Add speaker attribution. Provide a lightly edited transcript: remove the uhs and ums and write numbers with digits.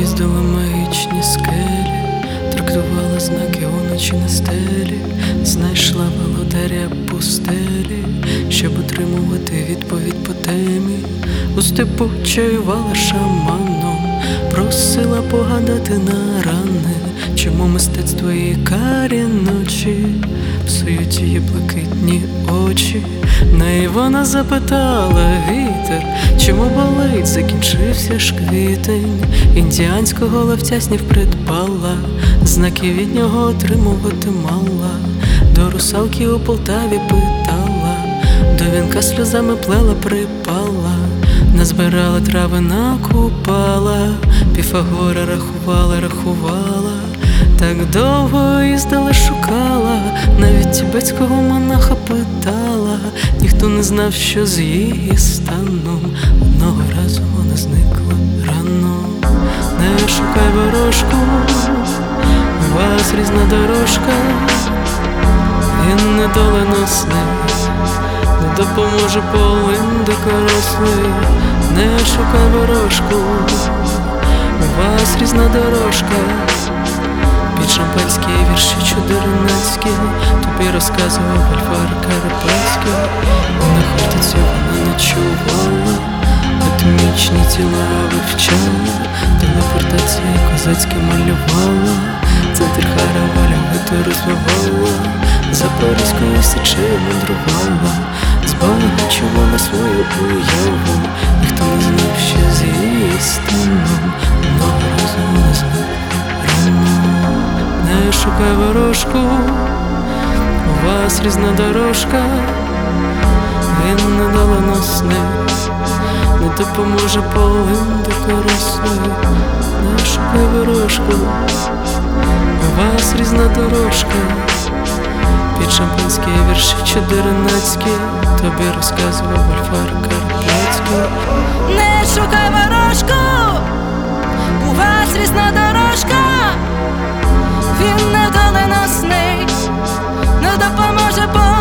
Speaker 1: Їздила магічні скелі, трактувала знаки уночі на стелі, знайшла володаря пустелі, щоб отримувати відповідь по темі. У степу чаювала шаманом, просила погадати на рани, чому мистецтво її карі ночі псують її блакитні очі. Неї вона запитала вітер, чому болить, закінчився ж квітень. Індіанського ловця снів придбала, знаки від нього отримувати мала. До русалки у Полтаві питала, до вінка сльозами плела припала. Назбирала трави, накупала, Піфагора рахувала. Так довго їздила, шукала, навіть тібетського монаха питала. Ніхто не знав, що з її станом. Одного разу вона зникла рано. Не шукай ворожку, у вас різна дорожка. Він недоленосний, не допоможе полин дикорослий. Не шукай ворожку, у вас різна дорожка. Під шампанські вірші чудернацькі тобі розказував Альвар Карпатський. І на хортиці вона ночувала, атомічні тіла вивчала, телепортації козацькі малювала, центр Хараваля вито розвивала, Запорізькою січею мандрувала, збагачувала на свою уяву. Ніхто не знав, що з її станом. Одного разу вона зникла рано. Не шукай ворожку, у вас різна дорожка. Він недоленосний, не допоможе полин дикорослий. Не шукай ворожку, у вас різна дорожка. Під шампанські вірші чудернацькі тобі розказував Альвар Карпатський.
Speaker 2: Не шукай ворожку, у вас різна дорожка. Він недоленосний, не допоможе полин